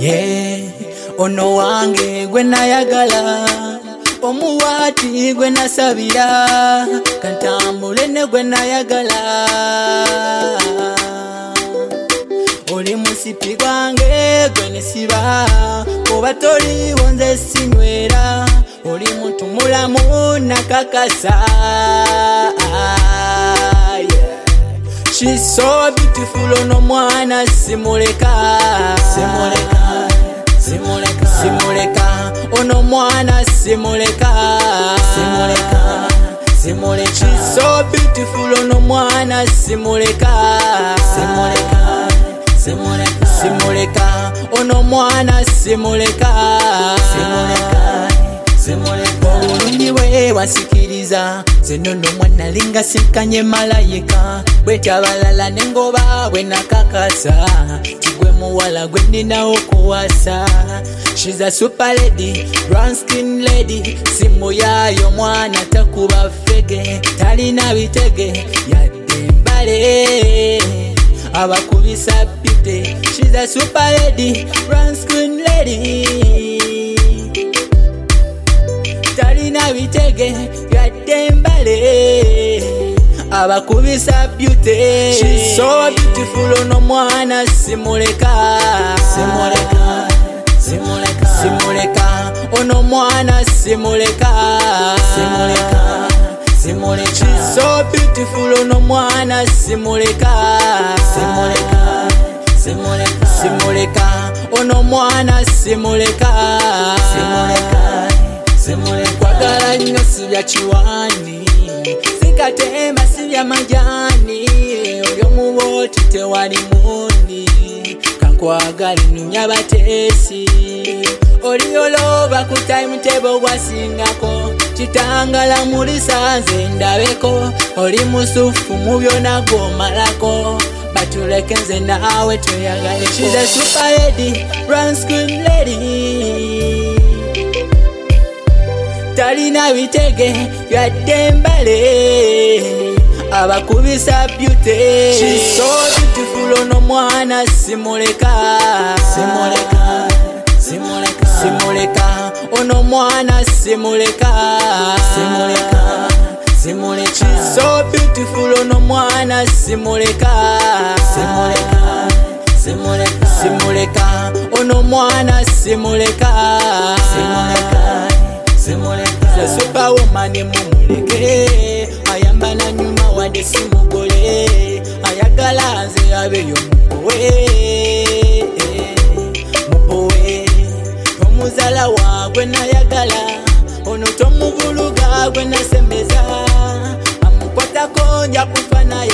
ono wange gwe nayagala omuwaati gwe nasabira kantambule ne gwe nayagala oli musipi gwange gwe nesiba oba toliwo nze sinywera oli muntu mulamu nakakasa She's so beautiful ono mwana simuleka ono mwana simuleka She's so beautiful ono mwana simuleka ono mwana simuleka obulungi bwe wasikiriza zenono mwana linga sikanye malayika bwetabalala nengoba bwe nakakasa tigwe muwala gwe ndinawo kuwasa She's a super lady, brown skin lady simu yayo mwana takuba fege talina bitege yadde mbale abakubisa pite She's a super lady, brown skin lady talina bitege yadde mbale abakubisa beauty She's so beautiful ono mwana simuleka ono mwana simuleka She's so beautiful ono mwana simuleka ono mwana simuleka kwagala nnyo sibya kiwani sikatema sibya majani oli omubooti tewali mundi kankwagala nunya bateesi oli oloba ku timetable wasingako kitangala mulisanze ndabeko oli musufu mu byonna gwomalako batuleke nze naawe tweyagale She's a super lady, brown skin lady talina bitege yadde mbale abakubisa beauty She's so beautiful ono mwana simuleka ono mwana simuleka She's so beautiful ono mwana simuleka ono mwana simuleka The superwoman mumuleke ayamba na nyuma wadde simugole ayagala nze abeyo mubowe omuzala wagwe nayagala ono tomuguluga gwe nasembeza amukwatako nja kufa naye